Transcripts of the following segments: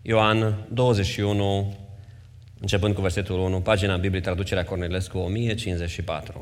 Ioan 21, începând cu versetul 1, pagina Bibliei, traducerea Cornilescu, 1054.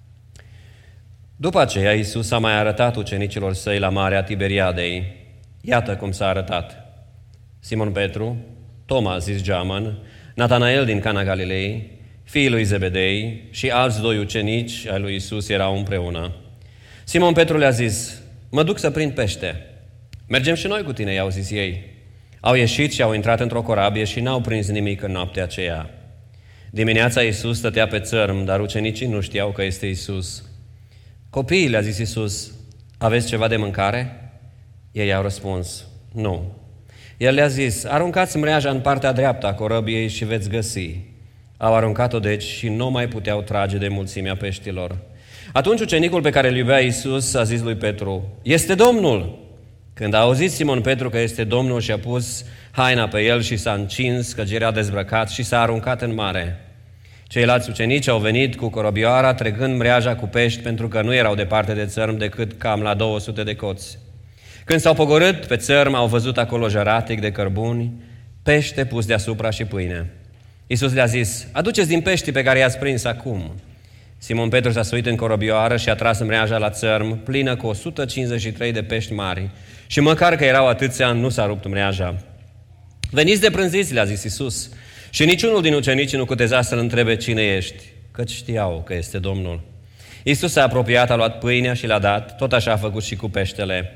După aceea, Iisus a mai arătat ucenicilor săi la Marea Tiberiadei. Iată cum s-a arătat. Simon Petru, Toma, zis Geamăn, Natanael din Cana Galilei, fiii lui Zebedei și alți doi ucenici ai lui Iisus erau împreună. Simon Petru le-a zis: mă duc să prind pește. Mergem și noi cu tine, i-au zis ei. Au ieșit și au intrat într-o corabie și n-au prins nimic în noaptea aceea. Dimineața Iisus stătea pe țărm, dar ucenicii nu știau că este Iisus. Copiii, le-a zis Iisus, aveți ceva de mâncare? Ei au răspuns, nu. El le-a zis, aruncați mreaja în partea dreaptă a corăbiei și veți găsi. Au aruncat-o deci și nu mai puteau trage de mulțimea peștilor. Atunci ucenicul pe care îl iubea Iisus a zis lui Petru, este Domnul! Când a auzit Simon Petru că este Domnul, și-a pus haina pe el și s-a încins, căci era dezbrăcat, și s-a aruncat în mare. Ceilalți ucenici au venit cu corobioara, trecând mreaja cu pești, pentru că nu erau departe de țărm decât cam la 200 de coți. Când s-au pogorât pe țărm, au văzut acolo jăratic de cărbuni, pește pus deasupra și pâine. Iisus le-a zis, aduceți din peștii pe care i-ați prins acum. Simon Petru s-a suit în corobioară și a tras mreaja la țărm, plină cu 153 de pești mari. Și măcar că erau atâția, nu s-a rupt mreaja. Veniți de prânziți, le-a zis Iisus. Și niciunul din ucenici nu cuteza să-L întrebe cine ești, căci știau că este Domnul. Iisus s-a apropiat, a luat pâinea și l-a dat, tot așa a făcut și cu peștele.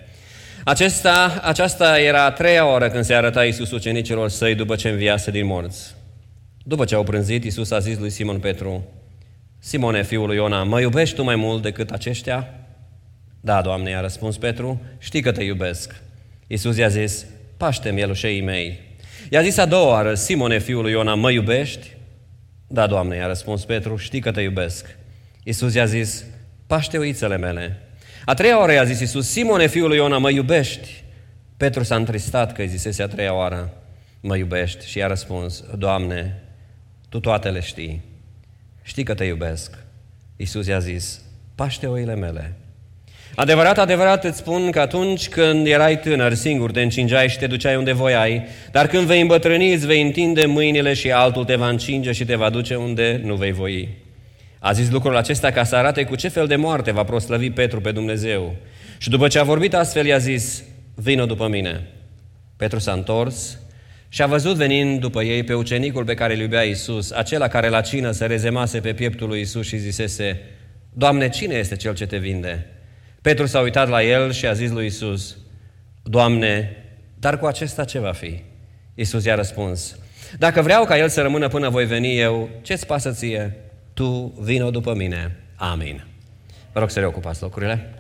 Aceasta era a treia oră când se arăta Iisus ucenicilor săi după ce înviase din morți. După ce au prânzit, Iisus a zis lui Simon Petru, Simone, fiul lui Iona, mă iubești tu mai mult decât aceștia? Da, Doamne, i-a răspuns Petru, știi că te iubesc. Iisus i-a zis, paște mielușeii mei. I-a zis a doua oară, Simone, fiul lui Iona, mă iubești? Da, Doamne, i-a răspuns Petru, știi că te iubesc. Iisus i-a zis, paște oițele mele. A treia oară i-a zis Iisus, Simone, fiul lui Iona, mă iubești? Petru s-a întristat că îi zisese a treia oară, mă iubești? Și i-a răspuns, Doamne, Tu toate le știi. Știi că te iubesc. Iisus i-a zis, paște oile mele. Adevărat, adevărat îți spun că atunci când erai tânăr, singur te încingeai și te duceai unde voiai, dar când vei îmbătrâni, îți vei întinde mâinile și altul te va încinge și te va duce unde nu vei voi. A zis lucrul acesta ca să arate cu ce fel de moarte va proslăvi Petru pe Dumnezeu. Și după ce a vorbit astfel, i-a zis, vino după mine. Petru s-a întors și a văzut venind după ei pe ucenicul pe care îl iubea Iisus, acela care la cină se rezemase pe pieptul lui Iisus și zisese, Doamne, cine este cel ce te vinde? Petru s-a uitat la el și a zis lui Iisus, Doamne, dar cu acesta ce va fi? Iisus i-a răspuns, dacă vreau ca el să rămână până voi veni eu, ce-ți pasă ție? Tu vino după mine. Amin. Vă rog să reocupați locurile.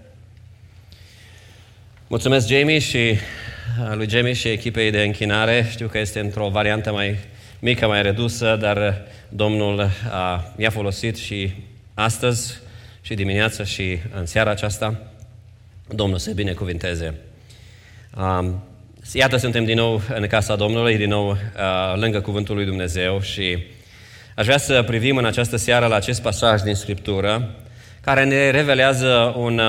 Mulțumesc Jamie și lui Jamie și echipei de închinare. Știu că este într-o variantă mai mică, mai redusă, dar Domnul mi-a folosit și astăzi și dimineața și în seara aceasta. Domnul să binecuvinteze. Iată, suntem din nou în casa Domnului, din nou lângă Cuvântul lui Dumnezeu și aș vrea să privim în această seară la acest pasaj din Scriptură care ne revelează un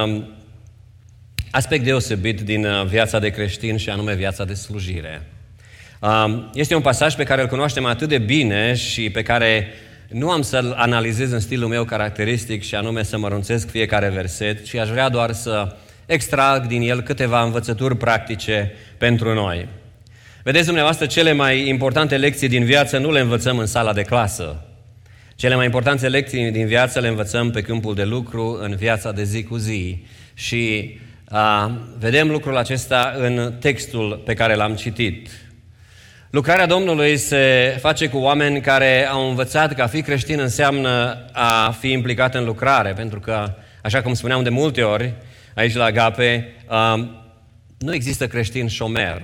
aspect deosebit din viața de creștin și anume viața de slujire. Este un pasaj pe care îl cunoaștem atât de bine și pe care nu am să-l analizez în stilul meu caracteristic și anume să mărunțesc fiecare verset, ci aș vrea doar să extrag din el câteva învățături practice pentru noi. Vedeți dumneavoastră, cele mai importante lecții din viață nu le învățăm în sala de clasă. Cele mai importante lecții din viață le învățăm pe câmpul de lucru, în viața de zi cu zi. Și vedem lucrul acesta în textul pe care l-am citit. Lucrarea Domnului se face cu oameni care au învățat că a fi creștin înseamnă a fi implicat în lucrare, pentru că, așa cum spuneam de multe ori, aici la Agape, nu există creștin șomer.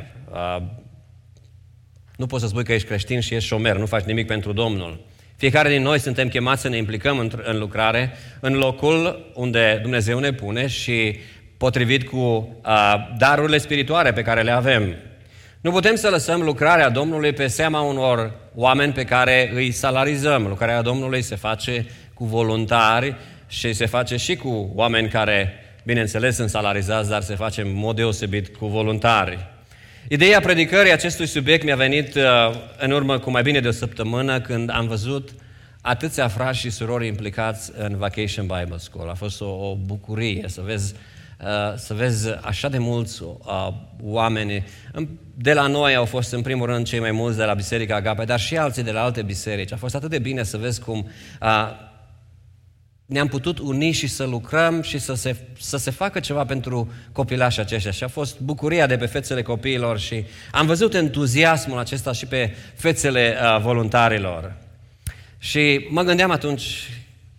Nu poți să spui că ești creștin și ești șomer, nu faci nimic pentru Domnul. Fiecare din noi suntem chemați să ne implicăm în lucrare, în locul unde Dumnezeu ne pune și potrivit cu darurile spirituale pe care le avem. Nu putem să lăsăm lucrarea Domnului pe seama unor oameni pe care îi salarizăm. Lucrarea Domnului se face cu voluntari și se face și cu oameni care, bineînțeles, sunt salarizați, dar se face în mod deosebit cu voluntari. Ideea predicării acestui subiect mi-a venit în urmă cu mai bine de o săptămână, când am văzut atâția frați și surori implicați în Vacation Bible School. A fost o bucurie să vezi așa de mulți oameni. De la noi au fost în primul rând cei mai mulți de la Biserica Agape, dar și alții de la alte biserici. A fost atât de bine să vezi cum ne-am putut uni și să lucrăm și să se facă ceva pentru copilașii aceștia. Și a fost bucuria de pe fețele copiilor și am văzut entuziasmul acesta și pe fețele voluntarilor. Și mă gândeam atunci,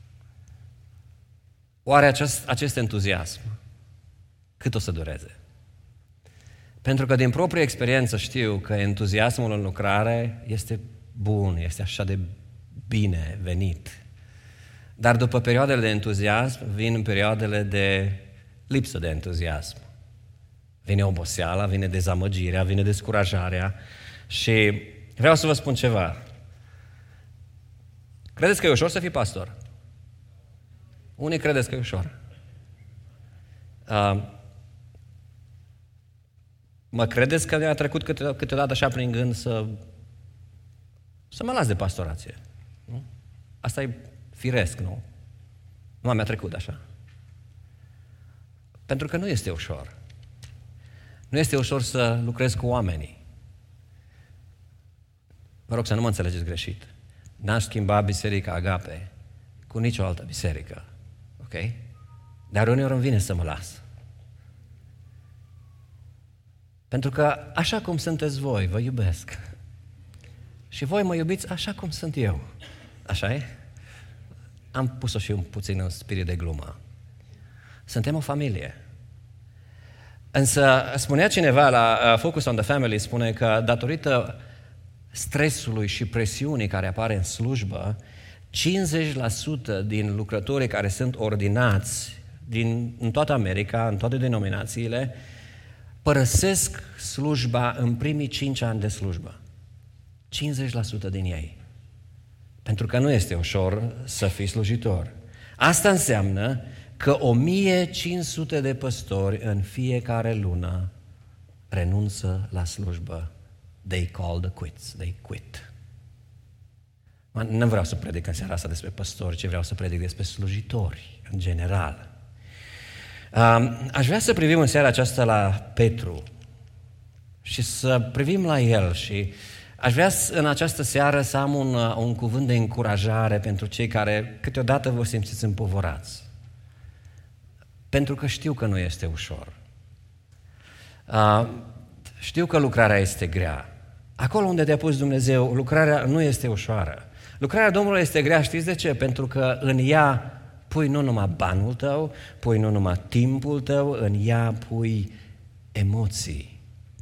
oare acest entuziasm cât o să dureze? Pentru că din proprie experiență știu că entuziasmul în lucrare este bun, este așa de bine venit. Dar după perioadele de entuziasm vin perioadele de lipsă de entuziasm. Vine oboseala, vine dezamăgirea, vine descurajarea și vreau să vă spun ceva. Credeți că e ușor să fii pastor? Unii credeți că e ușor. Mă credeți că mi-a trecut câteodată așa prin gând să mă las de pastorație? Nu? Asta e firesc, nu? Nu mi-a trecut așa. Pentru că nu este ușor. Nu este ușor să lucrezi cu oamenii. Vă rog să nu mă înțelegeți greșit. N-aș schimba Biserica Agape cu nicio altă biserică. Ok? Dar uneori îmi vine să mă las. Pentru că așa cum sunteți voi, vă iubesc. Și voi mă iubiți așa cum sunt eu. Așa e? Am pus-o și un puțin în spirit de glumă. Suntem o familie. Însă spunea cineva la Focus on the Family, spune că datorită stresului și presiunii care apare în slujbă, 50% din lucrătorii care sunt ordinați în toată America, în toate denominațiile, părăsesc slujba în primii 5 ani de slujbă. 50% din ei. Pentru că nu este ușor să fii slujitor. Asta înseamnă că 1500 de păstori în fiecare lună renunță la slujbă. They call the quits. They quit. Nu vreau să predic în seara asta despre păstori, ci vreau să predic despre slujitori, în general. Aș vrea să privim în seara aceasta la Petru și să privim la el și aș vrea în această seară să am un cuvânt de încurajare pentru cei care câteodată vă simțiți împovorați. Pentru că știu că nu este ușor. Știu că lucrarea este grea. Acolo unde te-a pus Dumnezeu, lucrarea nu este ușoară. Lucrarea Domnului este grea, știți de ce? Pentru că în ea pui nu numai banul tău, pui nu numai timpul tău, în ea pui emoții.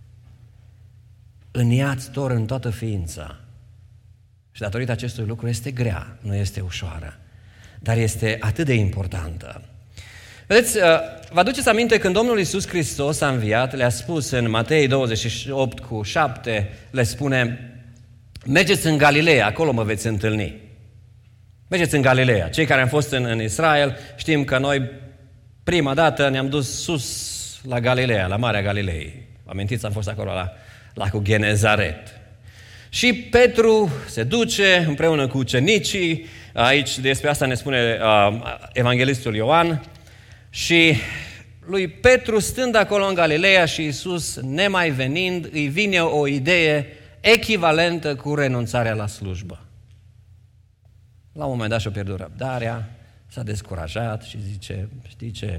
În ea îți torni în toată ființa. Și datorită acestui lucru este grea, nu este ușoară, dar este atât de importantă. Vedeți, vă aduceți aminte când Domnul Iisus Hristos a înviat, le-a spus în Matei 28:7, le spune: mergeți în Galileea, acolo mă veți întâlni. Mergeți în Galileea. Cei care am fost în Israel știm că noi prima dată ne-am dus sus la Galileea, la Marea Galilei. Vă amintiți, am fost acolo la lacul Genezaret. Și Petru se duce împreună cu ucenicii, aici despre asta ne spune evanghelistul Ioan, și lui Petru, stând acolo în Galileea și Iisus nemai venind, îi vine o idee echivalentă cu renunțarea la slujbă. La un moment dat și-a pierdut răbdarea, s-a descurajat și zice: știi ce?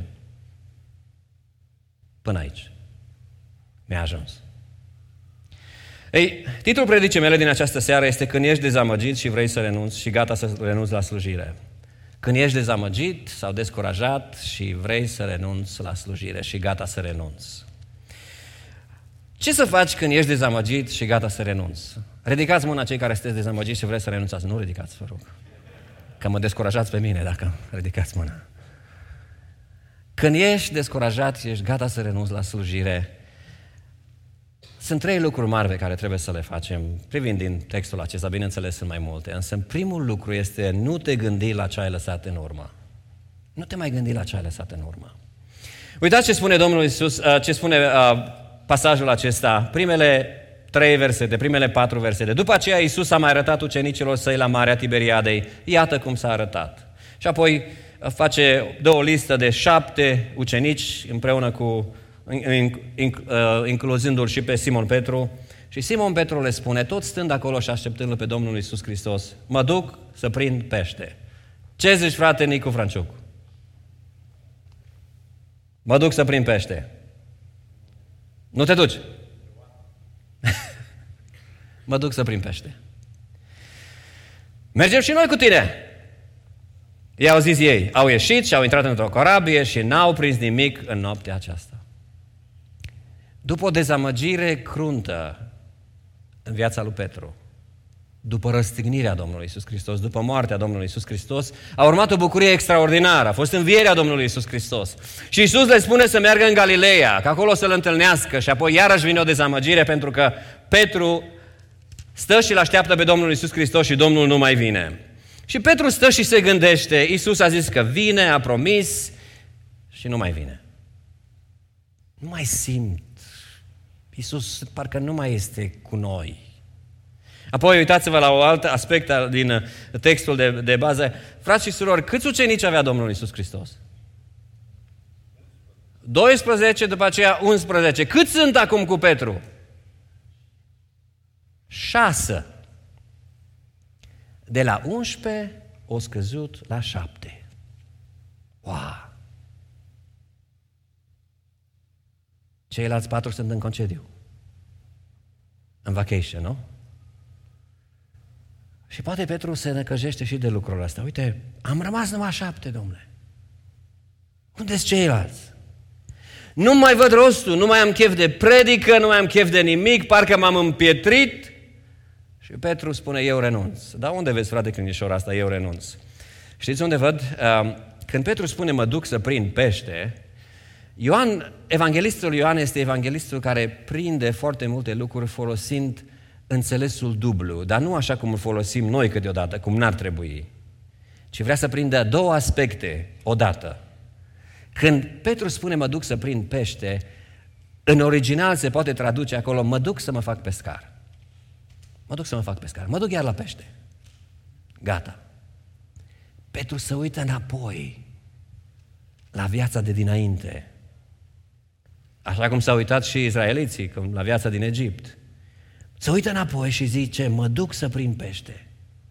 Până aici. Mi-a ajuns. Ei, titlul predicii mele din această seară este: când ești dezamăgit și vrei să renunți și gata să renunți la slujire. Când ești dezamăgit sau descurajat și vrei să renunți la slujire și gata să renunți. Ce să faci când ești dezamăgit și gata să renunți? Ridicați mâna cei care sunteți dezamăgiți și vreți să renunțați. Nu ridicați, vă rog. Că mă descurajați pe mine dacă ridicați mâna. Când ești descurajat și ești gata să renunți la slujire, sunt 3 lucruri mari pe care trebuie să le facem. Privind din textul acesta, bineînțeles sunt mai multe, însă primul lucru este: nu te gândi la ce ai lăsat în urmă. Nu te mai gândi la ce ai lăsat în urmă. Uitați ce spune Domnul Iisus, ce spune pasajul acesta, primele 3 versete, primele 4 versete. După aceea Iisus a mai arătat ucenicilor săi la Marea Tiberiadei. Iată cum s-a arătat. Și apoi dă o listă de 7 ucenici împreună cu, incluzându-l și pe Simon Petru. Și Simon Petru le spune, tot stând acolo și așteptându-l pe Domnul Iisus Hristos, mă duc să prind pește. Ce zici, frate Nicu Franciuc? Mă duc să prind pește. Nu te duci? Mă duc să prind pește. Mergem și noi cu tine. I-au zis ei, au ieșit și au intrat într-o corabie și n-au prins nimic în noaptea aceasta. După o dezamăgire cruntă în viața lui Petru, după răstignirea Domnului Iisus Hristos, după moartea Domnului Iisus Hristos, a urmat o bucurie extraordinară, a fost învierea Domnului Iisus Hristos. Și Iisus le spune să meargă în Galileea, că acolo să-L întâlnească și apoi iarăși vine o dezamăgire pentru că Petru stă și-L așteaptă pe Domnul Iisus Hristos și Domnul nu mai vine. Și Petru stă și se gândește, Iisus a zis că vine, a promis și nu mai vine. Nu mai simt. Iisus parcă nu mai este cu noi. Apoi uitați-vă la un alt aspect din textul de bază. Frați și surori, câți ucenici avea Domnul Iisus Hristos? 12, după aceea 11. Câți sunt acum cu Petru? 6. De la 11 o scăzut la 7. Wow! Ceilalți 4 sunt în concediu. În vacation, nu? Și poate Petru se năcăjește și de lucrul ăsta. Uite, am rămas numai 7, domnule. Unde-s ceilalți? Nu mai văd rostul, nu mai am chef de predică, nu mai am chef de nimic, parcă m-am împietrit. Și Petru spune, eu renunț. Dar unde vezi, frate Crinișor, asta, eu renunț? Știți unde văd? Când Petru spune, mă duc să prind pește, evanghelistul Ioan este evanghelistul care prinde foarte multe lucruri folosind înțelesul dublu, dar nu așa cum îl folosim noi câteodată, cum n-ar trebui, ci vrea să prindă 2 aspecte odată. Când Petru spune, mă duc să prind pește, în original se poate traduce acolo, mă duc să mă fac pescar. Mă duc să mă fac pescar. Mă duc iar la pește. Gata. Petru se uită înapoi la viața de dinainte. Așa cum s-au uitat și izraeliții la viața din Egipt. Se uită înapoi și zice, mă duc să prind pește.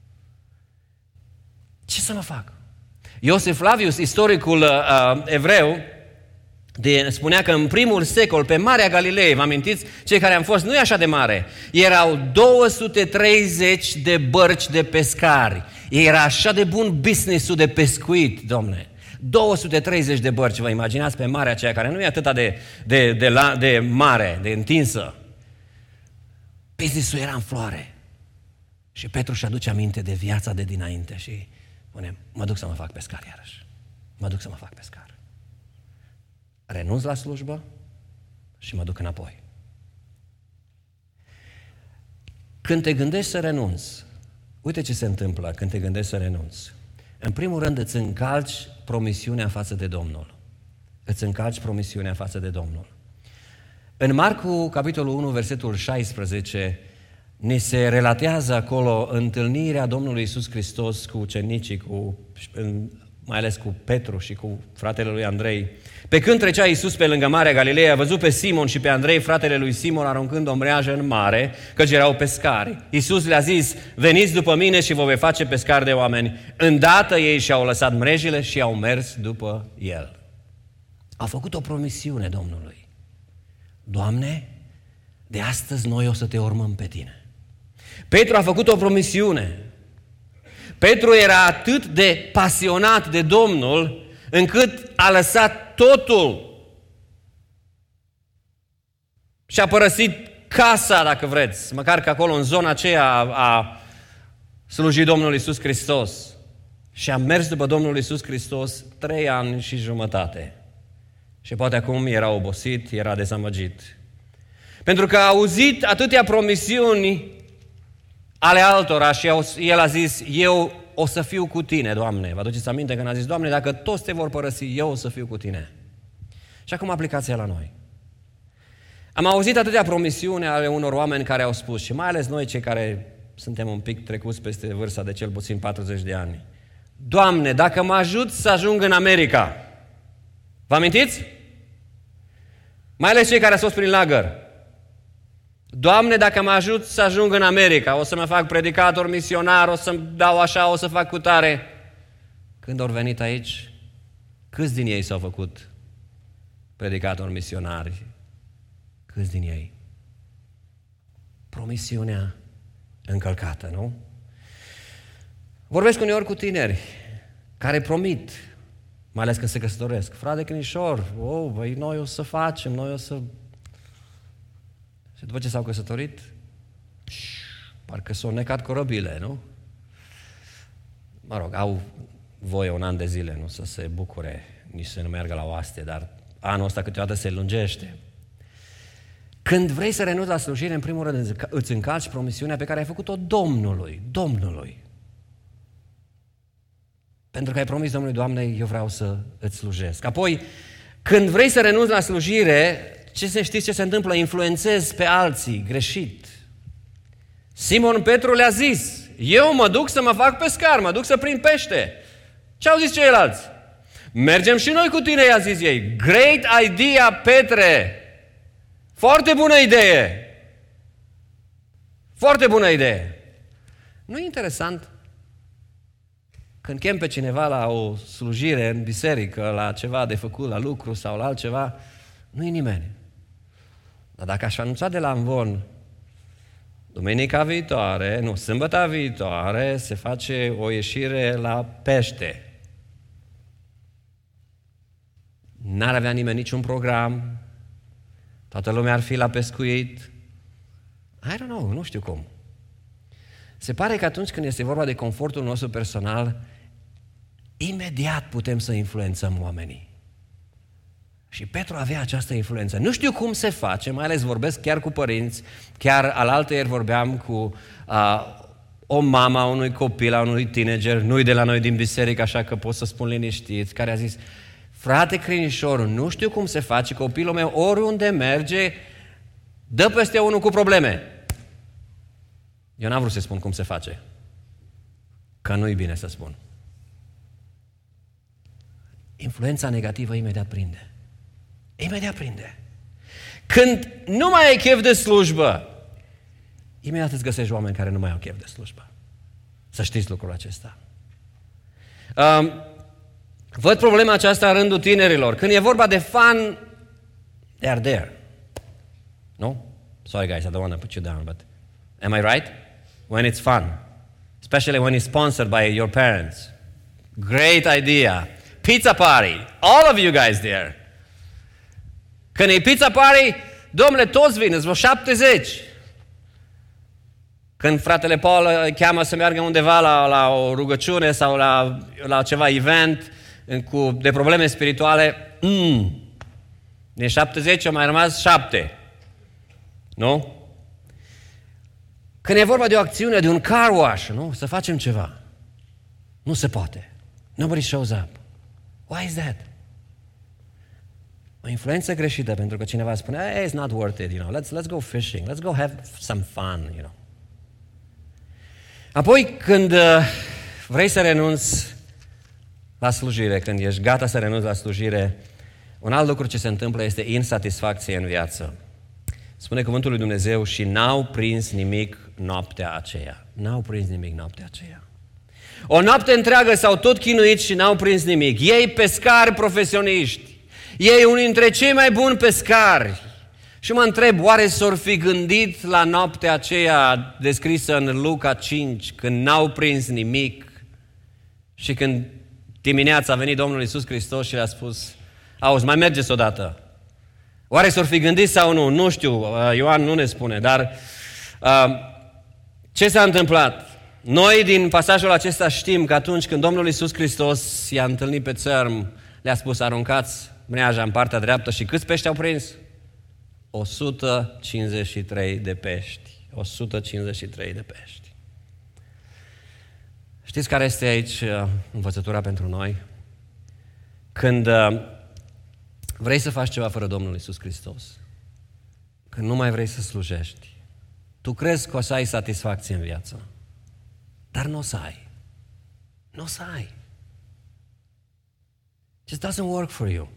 Ce să mă fac? Iosif Flavius, istoricul evreu, spunea că în primul secol, pe Marea Galilei, vă amintiți, cei care am fost, nu e așa de mare, erau 230 de bărci de pescari. Era așa de bun business-ul de pescuit, domne. 230 de bărci, vă imaginați, pe marea aceea, care nu e atât de mare, de întinsă. Business-ul era în floare. Și Petru își aduce aminte de viața de dinainte și spune, mă duc să mă fac pescar iarăși. Mă duc să mă fac pescar. Renunț la slujbă și mă duc înapoi. Când te gândești să renunți, uite ce se întâmplă când te gândești să renunți. În primul rând îți încalci promisiunea față de Domnul. Îți încalci promisiunea față de Domnul. În Marcu, capitolul 1, versetul 16, ne se relatează acolo întâlnirea Domnului Iisus Hristos cu ucenicii, mai ales cu Petru și cu fratele lui Andrei. Pe când trecea Iisus pe lângă Marea Galilei, a văzut pe Simon și pe Andrei, fratele lui Simon, aruncând o mreajă în mare, căci erau pescari. Iisus le-a zis, veniți după mine și vă voi face pescari de oameni. Îndată ei și-au lăsat mrejile și au mers după el. Au făcut o promisiune Domnului. Doamne, de astăzi noi o să te urmăm pe tine. Petru a făcut o promisiune. Petru era atât de pasionat de Domnul, încât a lăsat totul și a părăsit casa, dacă vreți, măcar că acolo, în zona aceea, a slujit Domnul Iisus Hristos. Și a mers după Domnul Iisus Hristos 3 ani și jumătate. Și poate acum era obosit, era dezamăgit. Pentru că a auzit atâtea promisiuni ale altora și el a zis, eu o să fiu cu tine, Doamne. Vă aduceți aminte când a zis, Doamne, dacă toți te vor părăsi, eu o să fiu cu tine. Și acum aplicația la noi. Am auzit atâtea promisiuni ale unor oameni care au spus, și mai ales noi cei care suntem un pic trecuți peste vârsta de cel puțin 40 de ani. Doamne, dacă mă ajut să ajung în America. Vă amintiți? Mai ales cei care au fost prin lagăr. Doamne, dacă mă ajut să ajung în America, o să mă fac predicator, misionar, o să-mi dau așa, o să fac cutare. Când au venit aici, câți din ei s-au făcut predicatori, misionari? Câți din ei? Promisiunea încălcată, nu? Vorbesc uneori cu tineri care promit, mai ales când se căsătoresc. Frate Crinișor, băi, noi o să facem, noi o să... Și după ce s-au căsătorit, parcă s-au necat corăbile, nu? Mă rog, au voie un an de zile, nu să se bucure, nici să nu meargă la oaste, dar anul ăsta câteodată se lungește. Când vrei să renunți la slujire, în primul rând îți încalci promisiunea pe care ai făcut-o Domnului. Pentru că ai promis Domnului, Doamne, eu vreau să îți slujesc. Apoi, când vrei să renunți la slujire, știți ce se întâmplă? Influențezi pe alții, greșit. Simon Petru le-a zis, eu mă duc să mă fac pescar, mă duc să prind pește. Ce au zis ceilalți? Mergem și noi cu tine, i-a zis ei. Great idea, Petre! Foarte bună idee! Foarte bună idee! Nu e interesant? Când chem pe cineva la o slujire în biserică, la ceva de făcut, la lucru sau la altceva, nu e nimeni. Dar dacă aș anunța de la amvon, duminica viitoare, sâmbătă viitoare, se face o ieșire la pește. N-ar avea nimeni niciun program, toată lumea ar fi la pescuit. I don't know, nu știu cum. Se pare că atunci când este vorba de confortul nostru personal, imediat putem să influențăm oamenii. Și Petru avea această influență. Nu știu cum se face, mai ales vorbesc chiar cu părinți, chiar alaltăieri vorbeam cu o mamă a unui copil, a unui teenager, nu-i de la noi din biserică, așa că pot să spun liniștiți, care a zis, frate Crinișor, nu știu cum se face, copilul meu oriunde merge, dă peste unul cu probleme. Eu n-am vrut să spun cum se face, că nu-i bine să spun. Influența negativă imediat prinde. Imediat prinde. Când nu mai ai chef de slujbă, imediat îți găsești oameni care nu mai au chef de slujbă. Să știți lucrul acesta. Văd problema aceasta în rândul tinerilor. Când e vorba de fun, they are there. No? Sorry guys, I don't want to put you down, but am I right? When it's fun. Especially when it's sponsored by your parents. Great idea. Pizza party. All of you guys there. Când e pizza party, domnule, toți vin, vreo 70. Când fratele Paul cheamă să meargă undeva la o rugăciune sau la ceva event de probleme spirituale, din 70 au mai rămas 7. Nu? Când e vorba de o acțiune, de un car wash, nu? Să facem ceva. Nu se poate. Nobody shows up. Why is that? O influență greșită, pentru că cineva spune, hey, it's not worth it, let's go fishing, let's go have some fun, Apoi, când vrei să renunți la slujire, când ești gata să renunți la slujire, un alt lucru ce se întâmplă este insatisfacție în viață. Spune cuvântul lui Dumnezeu și n-au prins nimic noaptea aceea. N-au prins nimic noaptea aceea. O noapte întreagă s-au tot chinuit și n-au prins nimic. Ei pescari profesioniști. Ei unii dintre cei mai buni pescari. Și mă întreb, oare s-or fi gândit la noaptea aceea descrisă în Luca 5, când n-au prins nimic și când dimineața a venit Domnul Iisus Hristos și le-a spus, auzi, mai mergeți odată. Oare s-or fi gândit sau nu? Nu știu, Ioan nu ne spune, dar ce s-a întâmplat? Noi din pasajul acesta știm că atunci când Domnul Iisus Hristos i-a întâlnit pe țărm, le-a spus, aruncați mreaja în partea dreaptă și câți pești au prins? 153 de pești. 153 de pești. Știți care este aici învățătura pentru noi? Când vrei să faci ceva fără Domnul Iisus Hristos, când nu mai vrei să slujești. Tu crezi că o să ai satisfacție în viață, dar nu o să ai. Nu o să ai. Just doesn't work for you.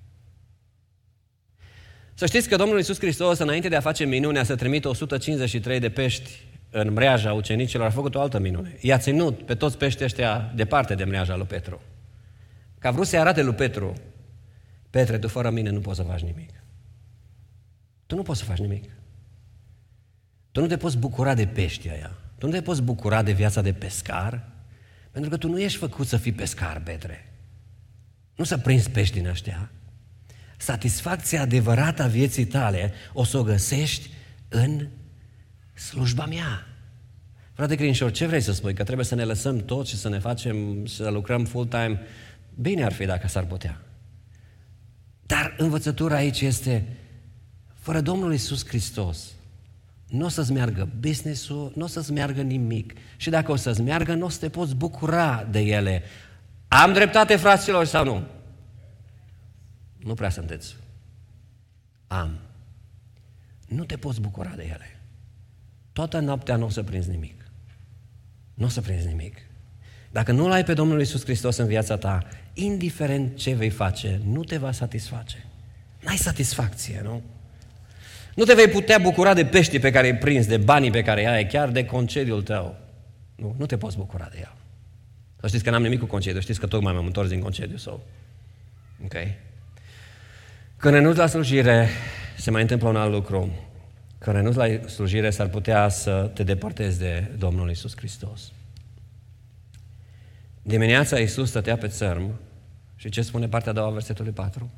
Să știți că Domnul Iisus Hristos, înainte de a face minunea să trimită 153 de pești în mreaja ucenicilor, a făcut o altă minune. I-a ținut pe toți peștii ăștia departe de mreaja lui Petru. Că a vrut să-i arate lui Petru: Petre, tu fără mine nu poți să faci nimic. Tu nu poți să faci nimic. Tu nu te poți bucura de peștii aia. Tu nu te poți bucura de viața de pescar, pentru că tu nu ești făcut să fii pescar, Petre. Nu să prinzi pești din ăștia. Satisfacția adevărată a vieții tale o să o găsești în slujba mea. Frate Crinșor, ce vrei să spui? Că trebuie să ne lăsăm tot și să ne facem, să lucrăm full-time? Bine ar fi dacă s-ar putea. Dar învățătura aici este: fără Domnul Iisus Hristos nu o să-ți meargă business-ul, nu o să-ți meargă nimic. Și dacă o să-ți meargă, nu o să te poți bucura de ele. Am dreptate, fraților, sau nu? Nu prea sunteți. Am. Nu te poți bucura de ele. Toată noaptea nu o să prinzi nimic. Nu o să prinzi nimic. Dacă nu-L ai pe Domnul Iisus Hristos în viața ta, indiferent ce vei face, nu te va satisface. N-ai satisfacție, nu? Nu te vei putea bucura de peștii pe care îi prinzi, de banii pe care îi ai, chiar de concediul tău. Nu te poți bucura de el. Să știți că n-am nimic cu concediu, știți că tocmai m-am întors din concediu. Ok? Când renunți la slujire, se mai întâmplă un alt lucru. Când renunți la slujire, s-ar putea să te depărtezi de Domnul Iisus Hristos. Dimineața Iisus stătea pe țărm și ce spune partea a doua, versetului 4?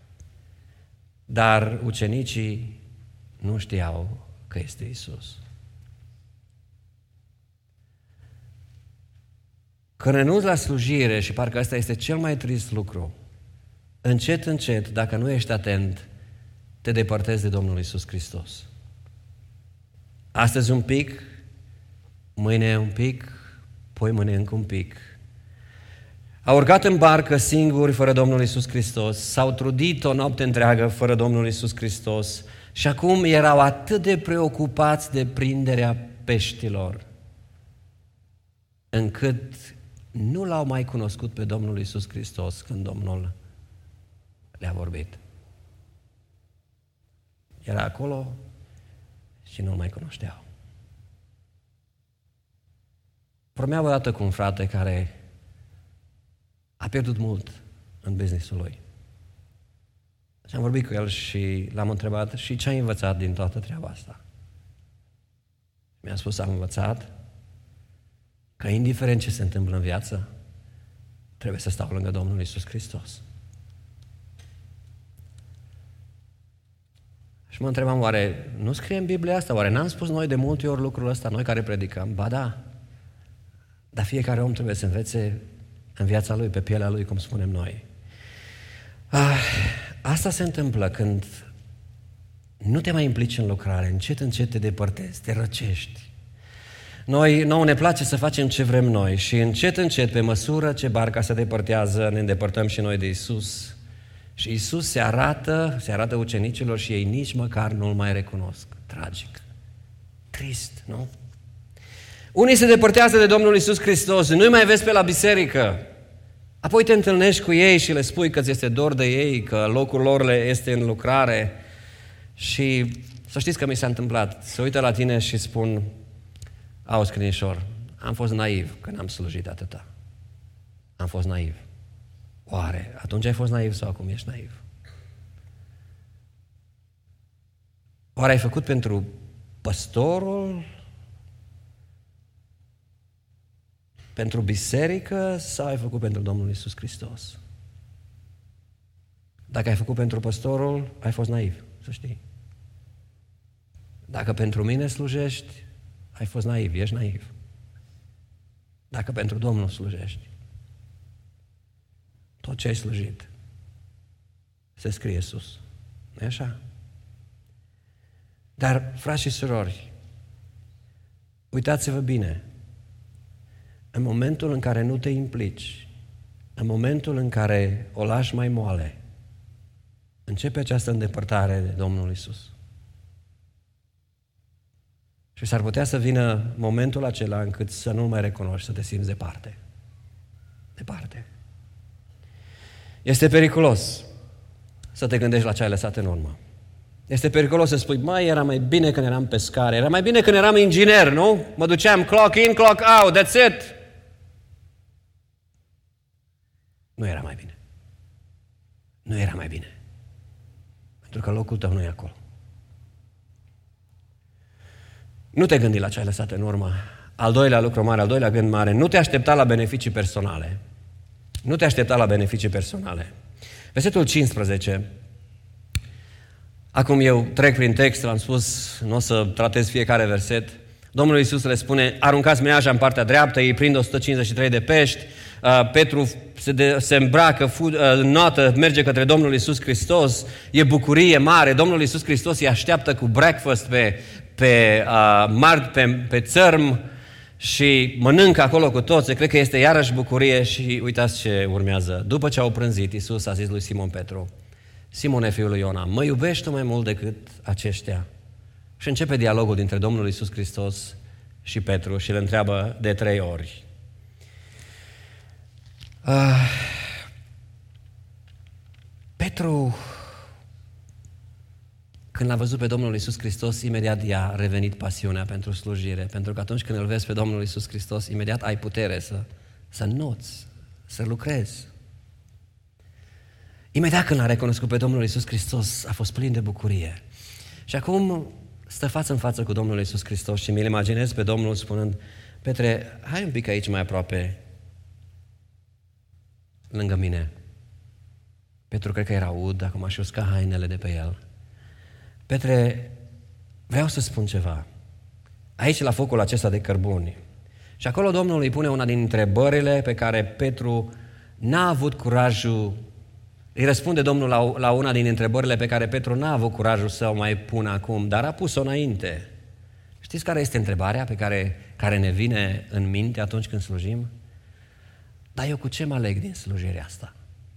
Dar ucenicii nu știau că este Iisus. Când renunți la slujire, și parcă ăsta este cel mai trist lucru, încet, încet, dacă nu ești atent, te depărtezi de Domnul Iisus Hristos. Astăzi un pic, mâine un pic, poi mâine încă un pic. Au urcat în barcă singuri, fără Domnul Iisus Hristos, s-au trudit o noapte întreagă fără Domnul Iisus Hristos și acum erau atât de preocupați de prinderea peștilor, încât nu l-au mai cunoscut pe Domnul Iisus Hristos când Domnul le-a vorbit. Era acolo și nu-L mai cunoșteau. Vorbeam odată cu un frate care a pierdut mult în business-ul lui. Și am vorbit cu el și l-am întrebat: și ce ai învățat din toată treaba asta? Mi-a spus: am învățat că indiferent ce se întâmplă în viață, trebuie să stau lângă Domnul Iisus Hristos. Și mă întrebam: oare nu scrie în Biblia asta? Oare n-am spus noi de multe ori lucrul ăsta, noi care predicăm? Ba da, dar fiecare om trebuie să învețe în viața lui, pe pielea lui, cum spunem noi. Asta se întâmplă când nu te mai implici în lucrare, încet, încet te depărtezi, te răcești. Nouă ne place să facem ce vrem noi și încet, încet, pe măsură ce barca se depărtează, ne îndepărtăm și noi de Iisus. Și Iisus se arată ucenicilor și ei nici măcar nu-L mai recunosc. Tragic. Trist, nu? Unii se depărtează de Domnul Iisus Hristos, nu-i mai vezi pe la biserică. Apoi te întâlnești cu ei și le spui că ți este dor de ei, că locul lor le este în lucrare. Și să știți că mi s-a întâmplat. Se uită la tine și spun: auzi, Crinișor, am fost naiv când am slujit atâta. Am fost naiv. Oare atunci ai fost naiv sau acum ești naiv? Oare ai făcut pentru păstorul, pentru biserică sau ai făcut pentru Domnul Iisus Hristos? Dacă ai făcut pentru păstorul, ai fost naiv, să știi. Dacă pentru mine slujești, ai fost naiv, ești naiv. Dacă pentru Domnul slujești, tot ce ai slujit se scrie sus. Nu-i așa? Dar, frați și surori, uitați-vă bine, în momentul în care nu te implici, în momentul în care o lași mai moale, începe această îndepărtare de Domnul Iisus. Și s-ar putea să vină momentul acela încât să nu mai recunoști, să te simți departe. Departe. Este periculos să te gândești la ce ai lăsat în urmă. Este periculos să spui, era mai bine când eram pescar, era mai bine când eram inginer, nu? Mă duceam clock in, clock out, that's it. Nu era mai bine. Nu era mai bine. Pentru că locul tău nu e acolo. Nu te gândi la ce ai lăsat în urmă. Al doilea lucru mare, al doilea gând mare, nu te aștepta la beneficii personale. Nu te aștepta la beneficii personale. Versetul 15. Acum eu trec prin text, l-am spus, nu o să tratez fiecare verset. Domnul Iisus le spune, aruncați mreaja în partea dreaptă, ei prind 153 de pești, Petru se îmbracă, notă, merge către Domnul Iisus Hristos, e bucurie mare, Domnul Iisus Hristos îi așteaptă cu breakfast pe țărm și mănâncă acolo cu toți, cred că este iarăși bucurie și uitați ce urmează. După ce au prânzit, Iisus a zis lui Simon Petru, Simone, fiul lui Iona, mă iubești tu mai mult decât aceștia? Și începe dialogul dintre Domnul Iisus Hristos și Petru și îl întreabă de 3 ori. Petru, când l-a văzut pe Domnul Iisus Hristos, imediat i-a revenit pasiunea pentru slujire, pentru că atunci când îl vezi pe Domnul Iisus Hristos, imediat ai putere să înnoți, să lucrezi. Imediat când l-a recunoscut pe Domnul Iisus Hristos, a fost plin de bucurie. Și acum stă față în față cu Domnul Iisus Hristos și mi-l imaginez pe Domnul spunând, Petre, hai un pic aici mai aproape, lângă mine. Petru cred că era ud, acum a uscat hainele de pe el. Petre, vreau să spun ceva. Aici, la focul acesta de cărbuni. Și acolo Domnul îi pune una din întrebările pe care Petru n-a avut curajul. Îi răspunde Domnul la una din întrebările pe care Petru n-a avut curajul să o mai pună acum, dar a pus-o înainte. Știți care este întrebarea pe care ne vine în minte atunci când slujim? Dar eu cu ce mă aleg din slujirea asta?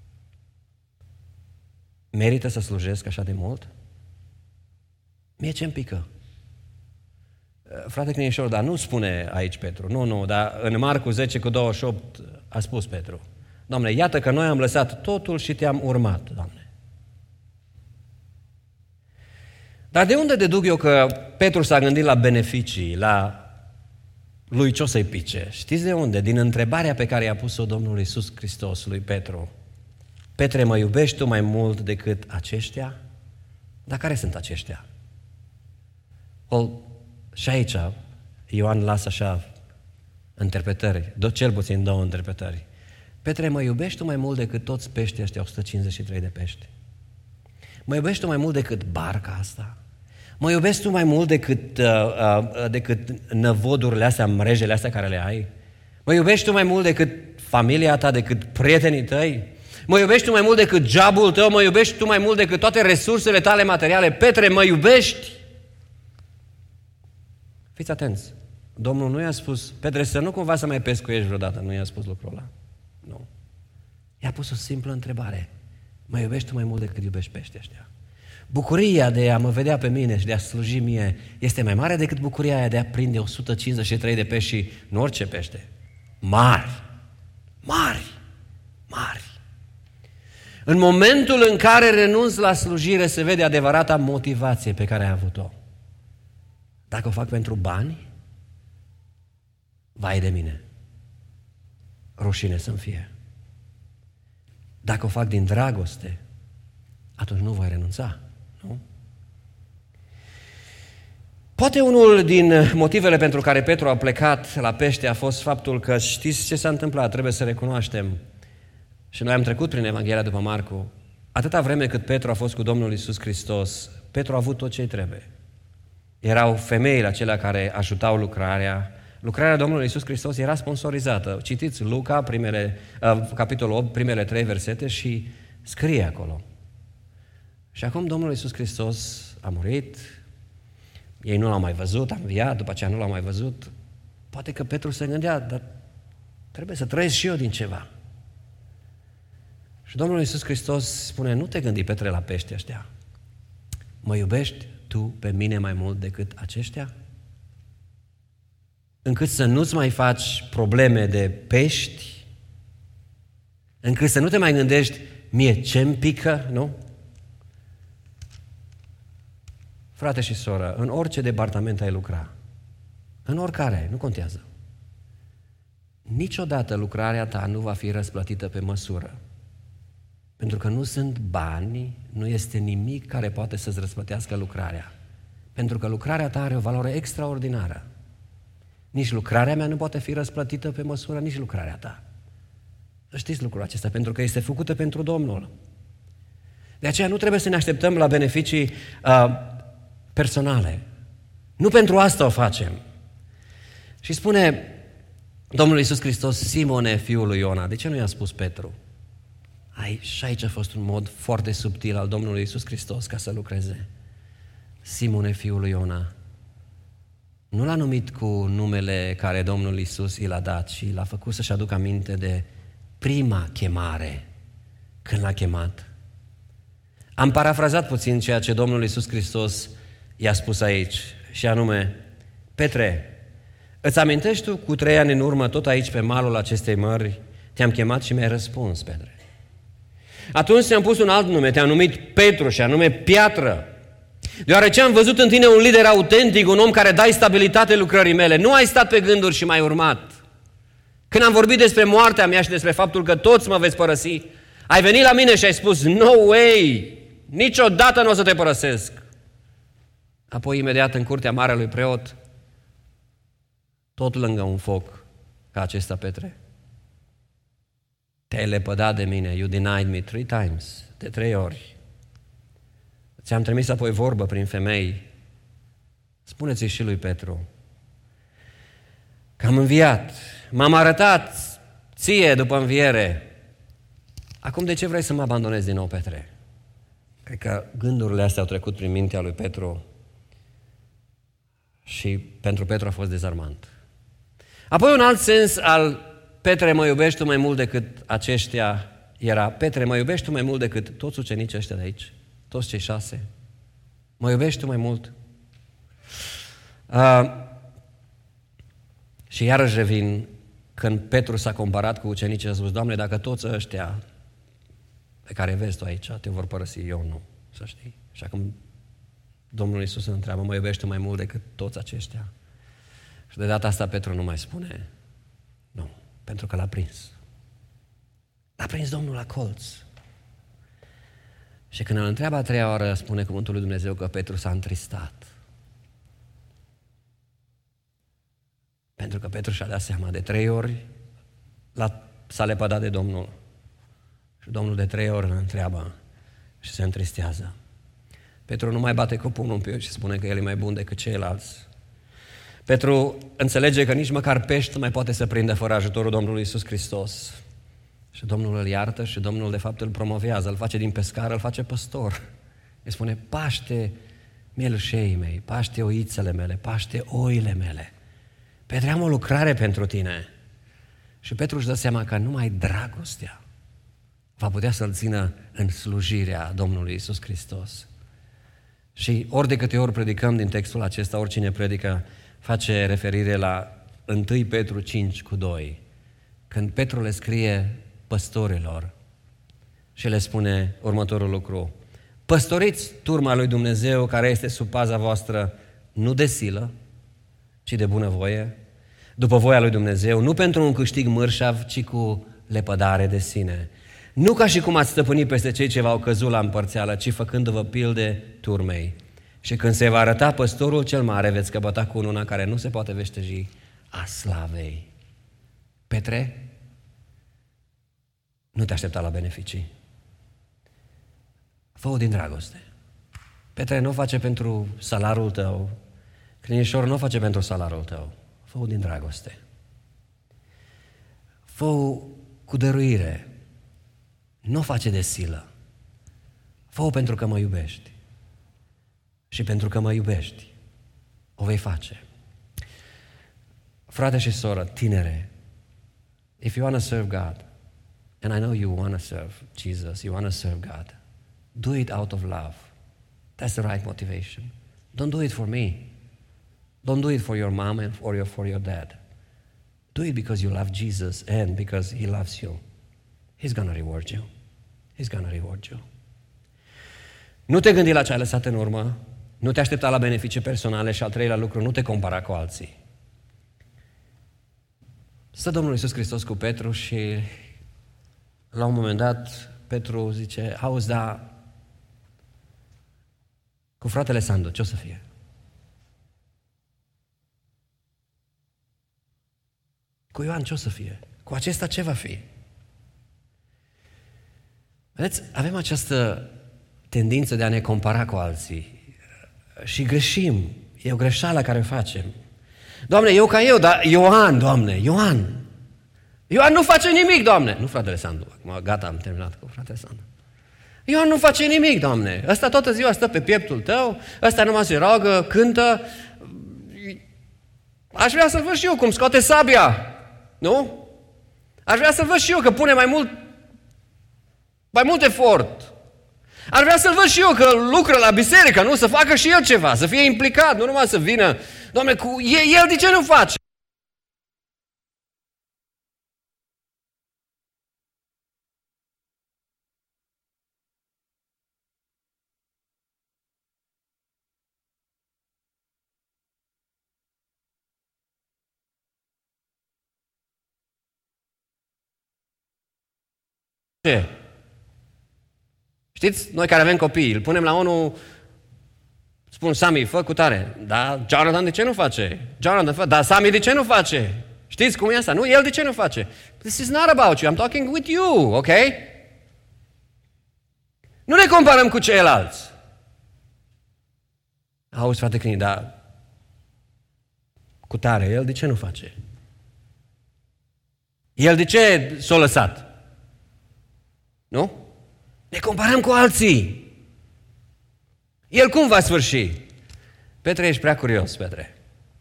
Merită să slujesc așa de mult? Mie ce-mi pică? Frate Crinișor, dar nu spune aici Petru. Nu, dar în Marcu 10:28 a spus Petru. Doamne, iată că noi am lăsat totul și te-am urmat, Doamne. Dar de unde deduc eu că Petru s-a gândit la beneficii, la lui ce o să-i pice? Știți de unde? Din întrebarea pe care i-a pus-o Domnul Iisus Hristos lui Petru. Petre, mă iubești tu mai mult decât aceștia? Dar care sunt aceștia? Și aici Ioan lasă așa interpretări, cel puțin 2 interpretări. Petre, mă iubești tu mai mult decât toți peștii ăștia, 153 de pești? Mă iubești tu mai mult decât barca asta? Mă iubești tu mai mult decât năvodurile astea, mrejele astea care le ai? Mă iubești tu mai mult decât familia ta, decât prietenii tăi? Mă iubești tu mai mult decât jobul tău? Mă iubești tu mai mult decât toate resursele tale materiale? Petre, mă iubești? Fiți atenți. Domnul nu i-a spus, Petre, să nu cumva să mai pescuiești vreodată. Nu i-a spus lucrul ăla. Nu. I-a pus o simplă întrebare. Mă iubești tu mai mult decât iubești peștii ăștia? Bucuria de a mă vedea pe mine și de a sluji mie este mai mare decât bucuria aia de a prinde 153 de pești și nu orice pește. Mari. În momentul în care renunți la slujire se vede adevărata motivație pe care ai avut-o. Dacă o fac pentru bani, vai de mine, rușine să-mi fie. Dacă o fac din dragoste, atunci nu voi renunța, nu? Poate unul din motivele pentru care Petru a plecat la pește a fost faptul că știți ce s-a întâmplat, trebuie să recunoaștem. Și noi am trecut prin Evanghelia după Marcu. Atâta vreme cât Petru a fost cu Domnul Iisus Hristos, Petru a avut tot ce-i trebuie. Erau femeile acelea care ajutau lucrarea. Lucrarea Domnului Iisus Hristos era sponsorizată. Citiți Luca, capitolul 8, primele 3 versete și scrie acolo. Și acum Domnul Iisus Hristos a murit, ei nu l-au mai văzut, a înviat, după aceea nu l-au mai văzut. Poate că Petru se gândea, dar trebuie să trăiesc și eu din ceva. Și Domnul Iisus Hristos spune, nu te gândi, Petre, la pești ăștia. Mă iubești tu pe mine mai mult decât aceștia? încât să nu-ți mai faci probleme de pești, încât să nu te mai gândești, mie ce-mi pică, nu? Frate și soră, în orice departament ai lucra, în oricare, nu contează, niciodată lucrarea ta nu va fi răsplătită pe măsură. Pentru că nu sunt bani, nu este nimic care poate să-ți răsplătească lucrarea. Pentru că lucrarea ta are o valoare extraordinară. Nici lucrarea mea nu poate fi răsplătită pe măsură, nici lucrarea ta. Să știți lucrul acesta, pentru că este făcută pentru Domnul. De aceea nu trebuie să ne așteptăm la beneficii personale. Nu pentru asta o facem. Și spune Domnul Iisus Hristos, Simone, fiul lui Iona. De ce nu i-a spus Petru? Și aici a fost un mod foarte subtil al Domnului Iisus Hristos ca să lucreze. Simone, fiul lui Iona. Nu l-a numit cu numele care Domnul Iisus i l-a dat, ci l-a făcut să-și aducă aminte de prima chemare, când l-a chemat. Am parafrazat puțin ceea ce Domnul Iisus Hristos i-a spus aici, și anume, Petre, îți amintești tu cu 3 ani în urmă, tot aici pe malul acestei mări, te-am chemat și mi-ai răspuns, Petre. Atunci ți-am pus un alt nume, te-am numit Petru și anume Piatră, deoarece am văzut în tine un lider autentic, un om care dai stabilitate lucrării mele. Nu ai stat pe gânduri și m-ai urmat. Când am vorbit despre moartea mea și despre faptul că toți mă veți părăsi, ai venit la mine și ai spus, no way, niciodată nu o să te părăsesc. Apoi, imediat, în curtea marelui preot, tot lângă un foc ca acesta, Petre, te-ai lepădat de mine, you denied me 3 times, de 3 ori. Ți-am trimis apoi vorbă prin femei. Spuneți-i și lui Petru că am înviat, m-am arătat ție după înviere. Acum de ce vrei să mă abandonezi din nou, Petre? Cred că gândurile astea au trecut prin mintea lui Petru și pentru Petru a fost dezarmant. Apoi un alt sens al Petre, mă iubești tu mai mult decât aceștia era, Petre, mă iubești tu mai mult decât toți ucenicii ăștia de aici, toți cei 6? Mă iubești tu mai mult? Și iarăși revin, când Petru s-a comparat cu ucenicii, a spus, Doamne, dacă toți ăștia pe care vezi tu aici te vor părăsi, eu nu, să știi. Și acum Domnul Iisus îl întreabă, mă iubești tu mai mult decât toți aceștia? Și de data asta Petru nu mai spune nu, pentru că l-a prins. L-a prins Domnul la colț. Și când îl întreabă a 3-a oară, spune cuvântul lui Dumnezeu că Petru s-a întristat. Pentru că Petru și-a dat seama, de 3 ori s-a lepădat de Domnul. Și Domnul de 3 ori îl întreabă și se întristează. Petru nu mai bate cu pumnul în piept și spune că el e mai bun decât ceilalți. Petru înțelege că nici măcar pești nu mai poate să prindă fără ajutorul Domnului Iisus Hristos. Și Domnul îl iartă și Domnul de fapt îl promovează, îl face din pescar, îl face păstor. Îi spune, paște mielușeii mei, paște oițele mele, paște oile mele. Petre, am o lucrare pentru tine. Și Petru își dă seama că numai dragostea va putea să-l țină în slujirea Domnului Iisus Hristos. Și ori de câte ori predicăm din textul acesta, oricine predică, face referire la 1 Petru 5:2, când Petru le scrie păstorilor și le spune următorul lucru: păstoriți turma lui Dumnezeu care este sub paza voastră, nu de silă, ci de bunăvoie, după voia lui Dumnezeu, nu pentru un câștig mărșav, ci cu lepădare de sine. Nu ca și cum ați stăpânit peste cei ce v-au căzut la împărțeală, ci făcându-vă pilde turmei. Și când se va arăta păstorul cel mare, veți căpăta cu una care nu se poate veșteji, a slavei. Petre, nu te aștepta la beneficii. Fă-o din dragoste. Petre, nu o face pentru salarul tău. Clinișor, nu o face pentru salarul tău. Fă-o din dragoste. Fă-o cu dăruire. Nu o face de silă. Fă-o pentru că mă iubești. Și pentru că mă iubești, o vei face. Frate și soră, tinere, if you want to serve God, and I know you want to serve Jesus, you want to serve God, do it out of love. That's the right motivation. Don't do it for me. Don't do it for your mom and for your dad. Do it because you love Jesus and because He loves you. He's gonna reward you. He's gonna reward you. Nu te gândi la ce ai lăsat în urmă, nu te aștepta la beneficii personale și al treilea lucru, nu te compara cu alții. Stă Domnul Iisus Hristos cu Petru și la un moment dat Petru zice, auzi, da, cu fratele Sandu, ce o să fie? Cu Ioan ce o să fie? Cu acesta ce va fi? Vedeți, avem această tendință de a ne compara cu alții și greșim. E o greșeală care o facem. Doamne, eu ca eu, dar Ioan, Doamne, Ioan nu face nimic, Doamne. Nu fratele Sandu, acum gata, am terminat cu fratele Sandu. Ioan nu face nimic, Doamne. Ăsta toată ziua stă pe pieptul Tău, ăsta numai se roagă, cântă. Aș vrea să-l văd și eu cum scoate sabia, nu? Aș vrea să-l văd și eu că pune mai mult efort. Aș vrea să-l văd și eu că lucră la biserică, nu? Să facă și el ceva, să fie implicat, nu numai să vină. Doamne, el de ce nu face? Ce? Știți, noi care avem copii, îl punem la unul, spun, Sami, fă cu tare. Da, Jonathan de ce nu face? Jonathan, fă. Da, Sami de ce nu face? Știți cum e asta? Nu, el de ce nu face? This is not about you, I'm talking with you, ok? Nu ne comparăm cu ceilalți. Auzi, frate Crini, dar cu tare, el de ce nu face? El de ce s-a lăsat? Nu? Ne comparăm cu alții. El cum va sfârși? Petre, ești prea curios, Petre.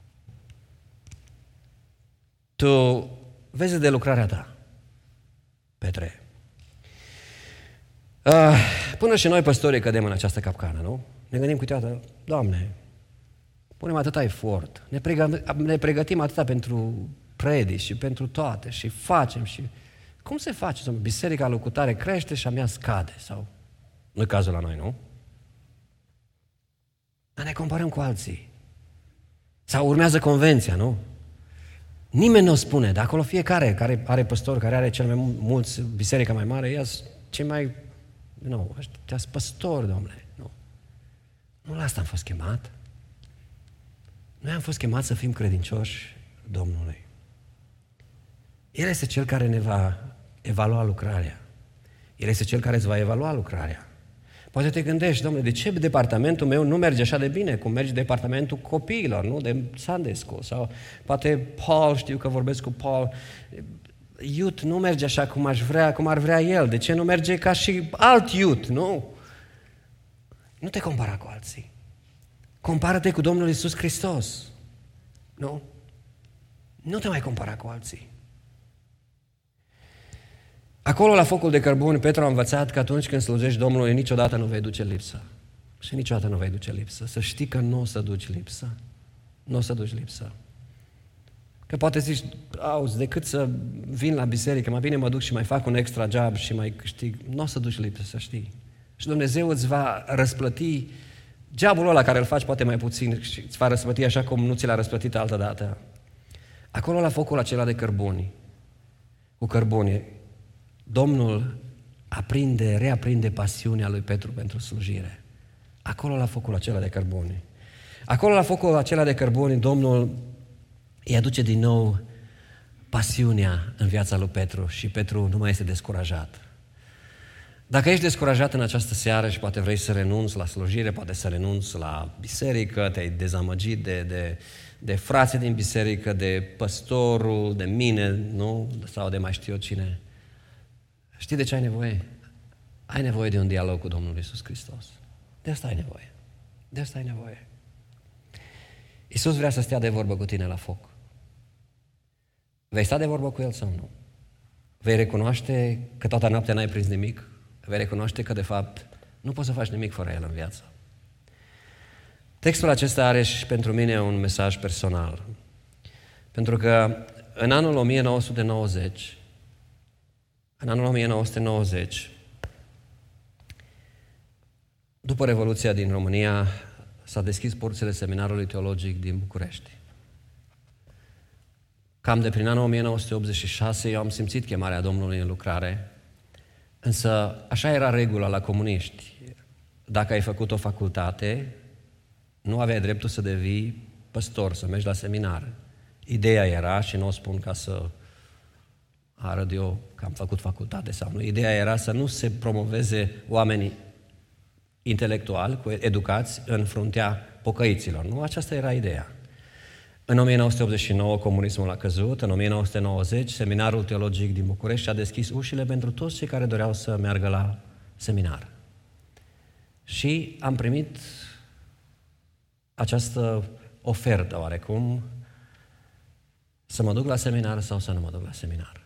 Tu vezi de lucrarea ta, Petre. Până și noi, păstorii, cădem în această capcană, nu? Ne gândim câteodată, Doamne, punem atâta efort, ne pregătim atâta pentru predici și pentru toate și facem și... Cum se face? Biserica lui cutare crește și a mea scade. Sau nu e cazul la noi, nu? Dar ne comparăm cu alții. Sau urmează convenția, nu? Nimeni nu o spune, dar acolo fiecare care are păstor, care are cel mai mulți, biserica mai mare, ea cei mai... Nu, ăștia sunt păstori, domnule. Nu la asta am fost chemat. Noi am fost chemați să fim credincioși Domnului. El este Cel care ne va evalua lucrarea. El este Cel care îți va evalua lucrarea. Poate te gândești, Domnule, de ce departamentul meu nu merge așa de bine cum merge departamentul copiilor, nu? De Sunday School. Sau poate Paul, știu că vorbesc cu Paul, youth nu merge așa cum ar vrea el. De ce nu merge ca și alt youth, nu? Nu te compara cu alții. Compară-te cu Domnul Iisus Hristos. Nu? Nu te mai compara cu alții. Acolo, la focul de cărbuni, Petru a învățat că atunci când slujești Domnului, niciodată nu vei duce lipsă. Și niciodată nu vei duce lipsă. Să știi că nu o să duci lipsă. Nu o să duci lipsă. Că poate zici, auzi, decât să vin la biserică, mai bine mă duc și mai fac un extra job și mai câștig. Nu o să duci lipsă, să știi. Și Dumnezeu îți va răsplăti jobul ăla care îl faci poate mai puțin și îți va răsplăti așa cum nu ți l-a răsplătit altă dată. Acolo, la focul acela de cărbuni, cu cărbuni, Domnul reaprinde pasiunea lui Petru pentru slujire. Acolo, la focul acela de cărbuni. Acolo, la focul acela de cărbuni, Domnul îi aduce din nou pasiunea în viața lui Petru și Petru nu mai este descurajat. Dacă ești descurajat în această seară și poate vrei să renunți la slujire, poate să renunți la biserică, te-ai dezamăgit de frații din biserică, de păstorul, de mine, nu? Sau de mai știu eu cine. Știi de ce ai nevoie? Ai nevoie de un dialog cu Domnul Iisus Hristos. De asta ai nevoie. De asta ai nevoie. Iisus vrea să stea de vorbă cu tine la foc. Vei sta de vorbă cu El sau nu? Vei recunoaște că toată noaptea n-ai prins nimic? Vei recunoaște că, de fapt, nu poți să faci nimic fără El în viață. Textul acesta are și pentru mine un mesaj personal. Pentru că în anul 1990, după Revoluția din România, s-a deschis porțile Seminarului Teologic din București. Cam de prin anul 1986 eu am simțit chemarea Domnului în lucrare, însă așa era regula la comuniști. Dacă ai făcut o facultate, nu aveai dreptul să devii păstor, să mergi la seminar. Ideea era, și nu o spun ca să arăt eu că am făcut facultate sau nu, ideea era să nu se promoveze oamenii intelectuali, educați, în fruntea pocăiților. Nu? Aceasta era ideea. În 1989 comunismul a căzut, în 1990 Seminarul Teologic din București a deschis ușile pentru toți cei care doreau să meargă la seminar. Și am primit această ofertă, oarecum, să mă duc la seminar sau să nu mă duc la seminar.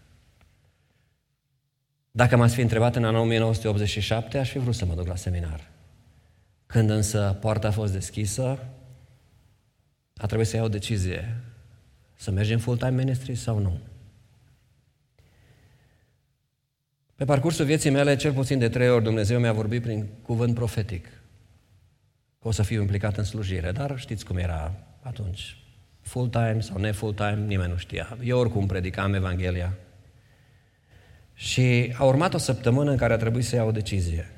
Dacă m-ați fi întrebat în anul 1987, aș fi vrut să mă duc la seminar. Când însă poarta a fost deschisă, a trebuit să iau o decizie. Să mergem full-time ministry sau nu? Pe parcursul vieții mele, cel puțin de 3 ori, Dumnezeu mi-a vorbit prin cuvânt profetic că o să fiu implicat în slujire, dar știți cum era atunci. Full-time sau ne-full-time, nimeni nu știa. Eu oricum predicam Evanghelia. Și a urmat o săptămână în care a trebuit să iau o decizie.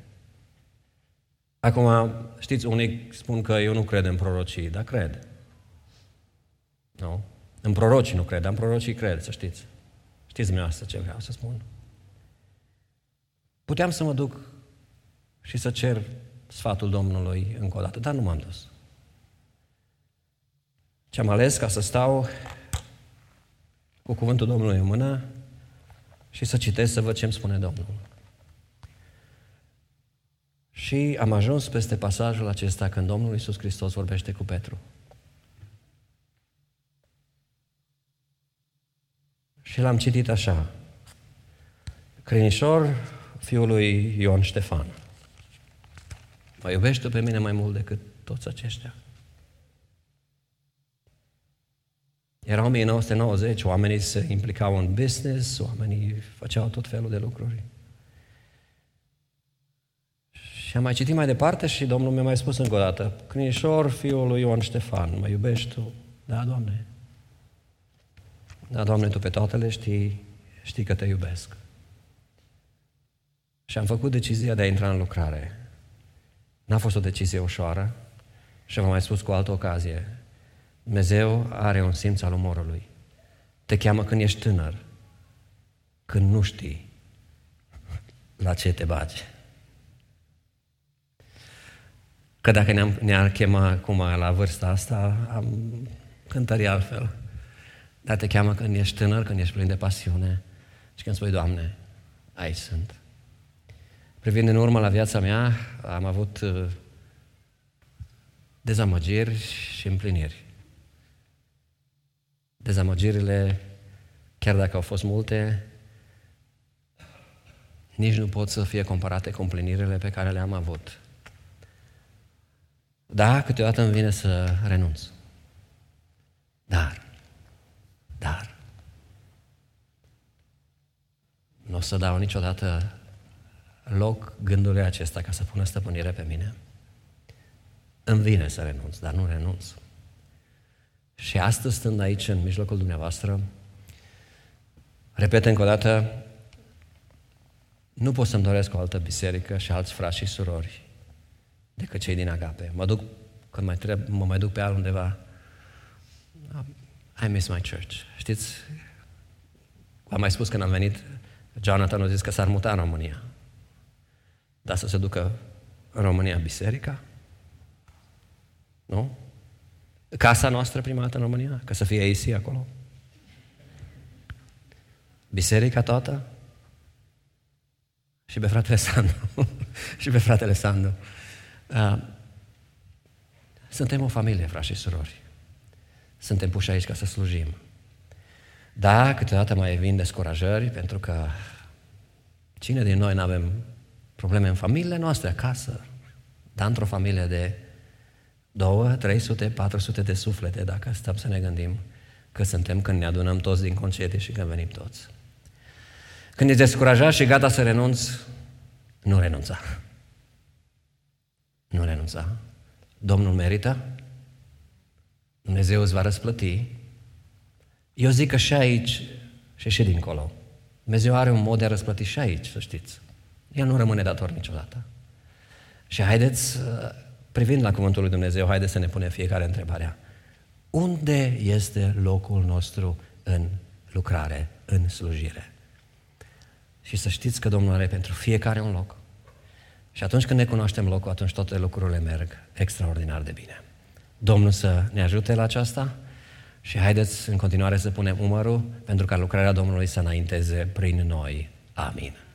Acum, știți, unii spun că eu nu cred în prorocii, dar cred. Nu? În prorocii nu cred, dar în prorocii cred, să știți. Știți dumneavoastră ce vreau să spun. Puteam să mă duc și să cer sfatul Domnului încă o dată, dar nu m-am dus. Ce am ales ca să stau cu cuvântul Domnului în mână și să citesc, să văd ce îmi spune Domnul. Și am ajuns peste pasajul acesta când Domnul Iisus Hristos vorbește cu Petru. Și l-am citit așa. Crinișor, fiul lui Ioan Ștefan, mă iubești tu pe mine mai mult decât toți aceștia? Era 1990, oamenii se implicau în business, oamenii făceau tot felul de lucruri. Și am mai citit mai departe și Domnul mi-a mai spus încă o dată, Crinișor, fiul lui Ioan Ștefan, mă iubești tu? Da, Doamne. Da, Doamne, Tu pe toate le știi că Te iubesc. Și am făcut decizia de a intra în lucrare. N-a fost o decizie ușoară și v-am mai spus cu altă ocazie. Dumnezeu are un simț al umorului. Te cheamă când ești tânăr, când nu știi la ce te bagi. Că dacă ne-ar chema acum la vârsta asta, am cântări altfel. Dar te cheamă când ești tânăr, când ești plin de pasiune și când spui, Doamne, aici sunt. Privind în urmă la viața mea, am avut dezamăgiri și împliniri. Dezamăgirile, chiar dacă au fost multe, nici nu pot să fie comparate cu împlinirile pe care le-am avut. Da, câteodată îmi vine să renunț. Dar, nu o să dau niciodată loc gândului acesta ca să pună stăpânire pe mine. Îmi vine să renunț, dar nu renunț. Și astăzi, stând aici, în mijlocul dumneavoastră, repet încă o dată, nu pot să-mi doresc o altă biserică și alți frați și surori decât cei din Agape. Când mă mai duc pe altundeva, I miss my church. Știți, v-am mai spus când am venit, Jonathan a zis că s-ar muta în România. Dar să se ducă în România biserica? Nu? Casa noastră prima dată în România? Că să fie AC acolo? Biserica toată? Și pe fratele Sandu. Și pe fratele Sandu. Suntem o familie, frați și surori. Suntem puși aici ca să slujim. Da, câteodată mai vin descurajări, pentru că cine din noi n-avem probleme în familiile noastre, acasă, dar într-o familie de 200, 300, 400 de suflete, dacă stăm să ne gândim că suntem când ne adunăm toți din concedii și când venim toți. Când ești descurajat și gata să renunți, nu renunța. Nu renunța. Domnul merită, Dumnezeu îți va răsplăti. Eu zic că și aici și dincolo, Dumnezeu are un mod de a răsplăti și aici, să știți. El nu rămâne dator niciodată. Și haideți, privind la cuvântul lui Dumnezeu, haideți să ne punem fiecare întrebarea. Unde este locul nostru în lucrare, în slujire? Și să știți că Domnul are pentru fiecare un loc. Și atunci când ne cunoaștem locul, atunci toate lucrurile merg extraordinar de bine. Domnul să ne ajute la aceasta și haideți în continuare să punem umărul pentru ca lucrarea Domnului să înainteze prin noi. Amin.